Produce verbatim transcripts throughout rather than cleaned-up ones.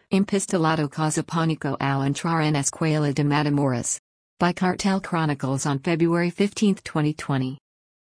Impistolado Casaponico al entrar en Escuela de Matamoros. By Cartel Chronicles on February fifteenth twenty twenty.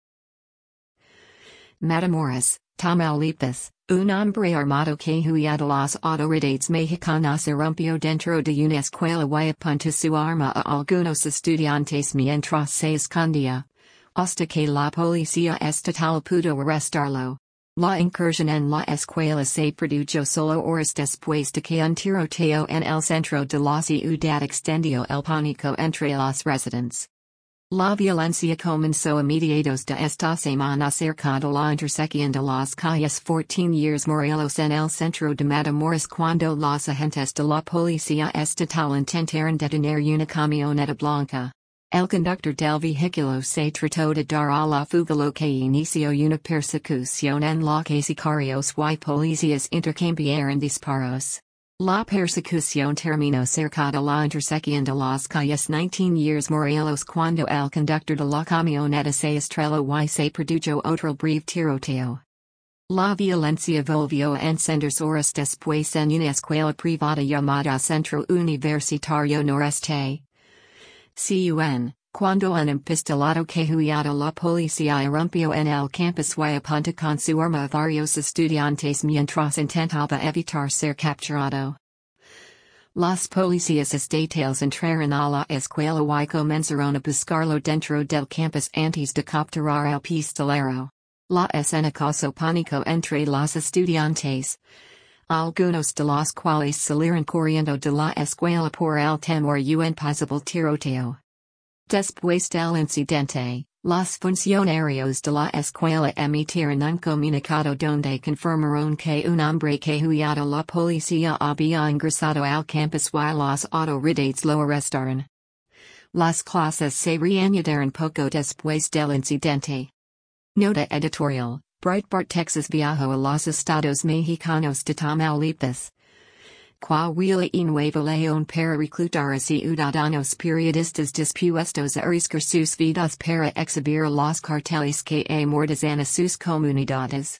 Matamoros, Tamaulipas, un hombre armado que huía de las autoridades mexicanas irrumpió dentro de una escuela y apuntó su arma a algunos estudiantes mientras se escondía, hasta que la policía estatal pudo arrestarlo. La incursión en la escuela se produjo solo horas después de que un tiroteo en el centro de la ciudad extendió el pánico entre los residentes. La violencia comenzó a mediados de esta semana cerca de la intersección de las calles catorce years Morelos en el centro de Matamoros cuando los agentes de la policía estatal intentaron detener una camioneta blanca. El conductor del vehículo se trató de dar a la fuga lo que inició una persecución en la que sicarios y policías intercambiaron disparos. La persecución terminó cerca de la intersección de las calles nineteen years Morelos cuando el conductor de la camioneta se estrelló y se produjo otro breve tiroteo. La violencia volvió a encenderse horas después en una escuela privada llamada Centro Universitario Noreste. Cun, cuando un impistolado que huía de la policía irrumpió en el campus y apuntó con su arma a varios estudiantes mientras intentaba evitar ser capturado. Los policías estatales entraron a la escuela y comenzaron a buscarlo dentro del campus antes de capturar al pistolero. La escena causó pánico entre los estudiantes, algunos de los cuales salieron corriendo de la escuela por el temor y un posible tiroteo. Después del incidente, los funcionarios de la escuela emitieron un comunicado donde confirmaron que un hombre que huía de la policía había ingresado al campus y las autoridades lo arrestaron. Las clases se reanudaron poco después del incidente. Nota editorial: Breitbart Texas viajó a los estados mexicanos de Tamaulipas, Coahuila y Nuevo León para reclutar a ciudadanos periodistas dispuestos a arriesgar sus vidas para exhibir a los carteles que amordazan a sus comunidades.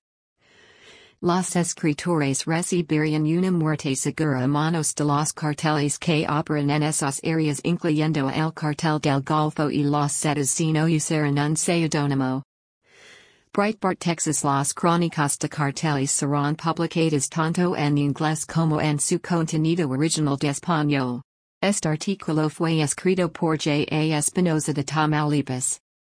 Los escritores recibirían una muerte segura a manos de los carteles que operan en esas áreas incluyendo el cartel del Golfo y los Zetas si no usaran un seudónimo. Breitbart Texas. Las crónicas de carteles serán publicadas tanto en inglés como en su contenido original de español. Este artículo fue escrito por J. A. Espinosa de Tamaulipas.